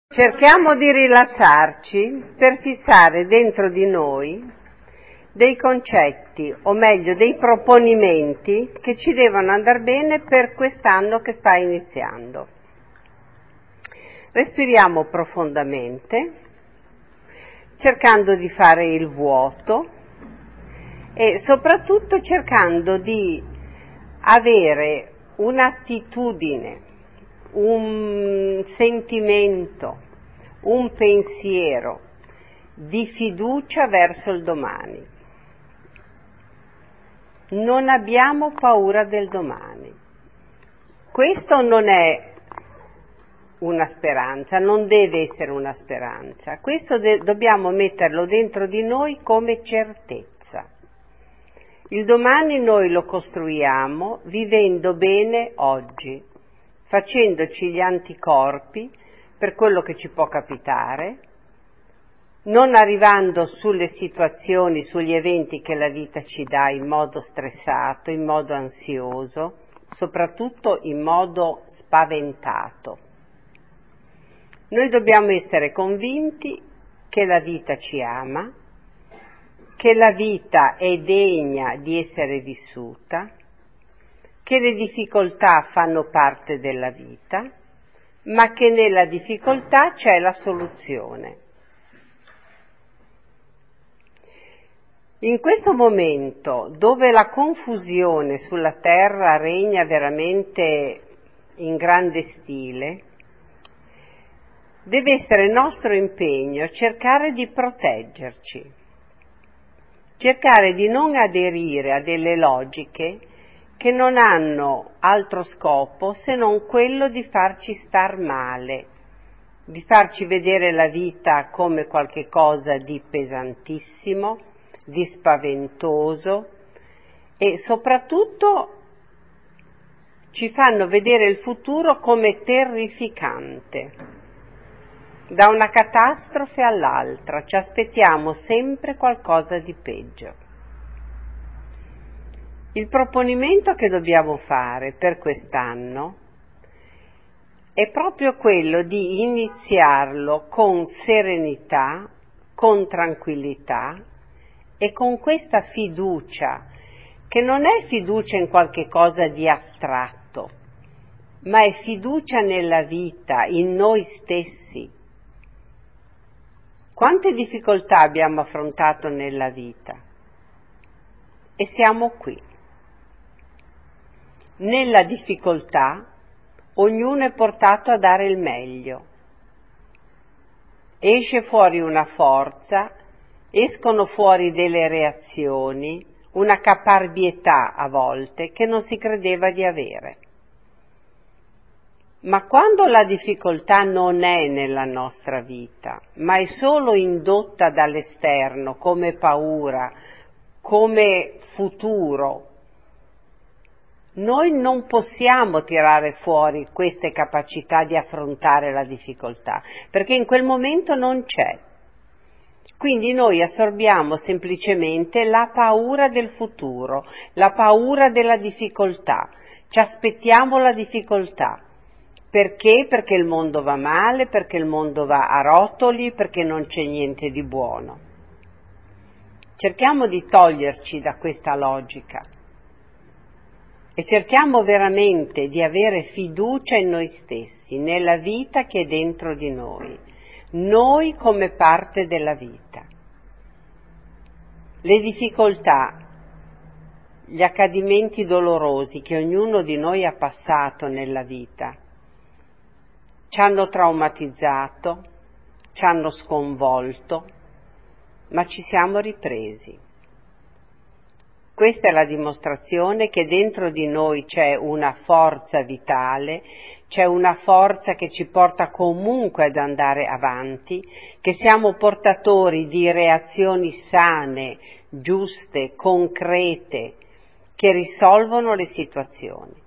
Cerchiamo di rilassarci per fissare dentro di noi dei concetti, o meglio dei proponimenti che ci devono andare bene per quest'anno che sta iniziando. Respiriamo profondamente, cercando di fare il vuoto e soprattutto cercando di avere un'attitudine, un sentimento, un pensiero di fiducia verso il domani. Non abbiamo paura del domani. Questo non è una speranza, non deve essere una speranza. Questo dobbiamo metterlo dentro di noi come certezza. Il domani noi lo costruiamo vivendo bene oggi, facendoci gli anticorpi per quello che ci può capitare, non arrivando sulle situazioni, sugli eventi che la vita ci dà in modo stressato, in modo ansioso, soprattutto in modo spaventato. Noi dobbiamo essere convinti che la vita ci ama, che la vita è degna di essere vissuta, che le difficoltà fanno parte della vita, ma che nella difficoltà c'è la soluzione. In questo momento, dove la confusione sulla terra regna veramente in grande stile, deve essere nostro impegno cercare di proteggerci, cercare di non aderire a delle logiche che non hanno altro scopo se non quello di farci star male, di farci vedere la vita come qualche cosa di pesantissimo, di spaventoso e soprattutto ci fanno vedere il futuro come terrificante. Da una catastrofe all'altra ci aspettiamo sempre qualcosa di peggio. Il proponimento che dobbiamo fare per quest'anno è proprio quello di iniziarlo con serenità, con tranquillità e con questa fiducia, che non è fiducia in qualche cosa di astratto, ma è fiducia nella vita, in noi stessi. Quante difficoltà abbiamo affrontato nella vita? E siamo qui. Nella difficoltà ognuno è portato a dare il meglio. Esce fuori una forza, escono fuori delle reazioni, una caparbietà a volte che non si credeva di avere. Ma quando la difficoltà non è nella nostra vita, ma è solo indotta dall'esterno come paura, come futuro, noi non possiamo tirare fuori queste capacità di affrontare la difficoltà, perché in quel momento non c'è. Quindi noi assorbiamo semplicemente la paura del futuro, la paura della difficoltà, ci aspettiamo la difficoltà. Perché? Perché il mondo va male, perché il mondo va a rotoli, perché non c'è niente di buono. Cerchiamo di toglierci da questa logica e cerchiamo veramente di avere fiducia in noi stessi, nella vita che è dentro di noi come parte della vita. Le difficoltà, gli accadimenti dolorosi che ognuno di noi ha passato nella vita, ci hanno traumatizzato, ci hanno sconvolto, ma ci siamo ripresi. Questa è la dimostrazione che dentro di noi c'è una forza vitale, c'è una forza che ci porta comunque ad andare avanti, che siamo portatori di reazioni sane, giuste, concrete, che risolvono le situazioni.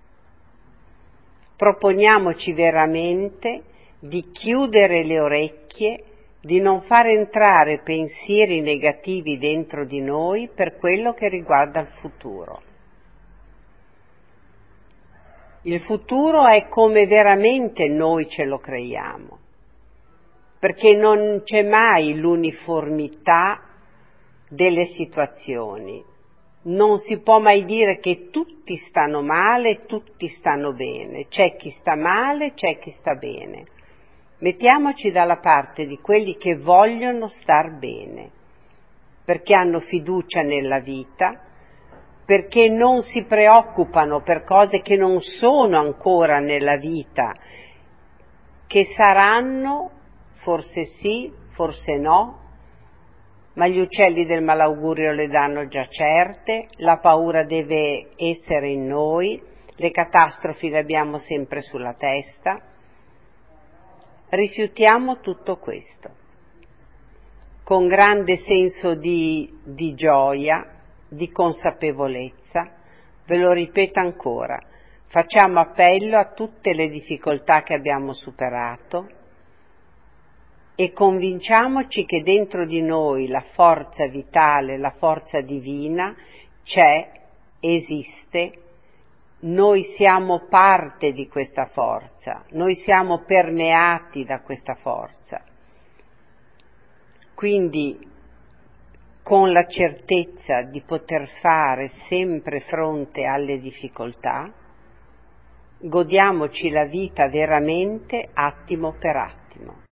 Proponiamoci veramente di chiudere le orecchie, di non far entrare pensieri negativi dentro di noi per quello che riguarda il futuro. Il futuro è come veramente noi ce lo creiamo. perché non c'è mai l'uniformità delle situazioni. Non si può mai dire che tutti stanno male, tutti stanno bene. C'è chi sta male, c'è chi sta bene. Mettiamoci dalla parte di quelli che vogliono star bene, perché hanno fiducia nella vita, perché non si preoccupano per cose che non sono ancora nella vita, che saranno, forse sì, forse no, ma gli uccelli del malaugurio le danno già certe, la paura deve essere in noi, le catastrofi le abbiamo sempre sulla testa. Rifiutiamo tutto questo, con grande senso di gioia, di consapevolezza. Ve lo ripeto ancora, facciamo appello a tutte le difficoltà che abbiamo superato e convinciamoci che dentro di noi la forza vitale, la forza divina c'è, esiste. Noi siamo parte di questa forza, noi siamo permeati da questa forza. Quindi, con la certezza di poter fare sempre fronte alle difficoltà, godiamoci la vita veramente attimo per attimo.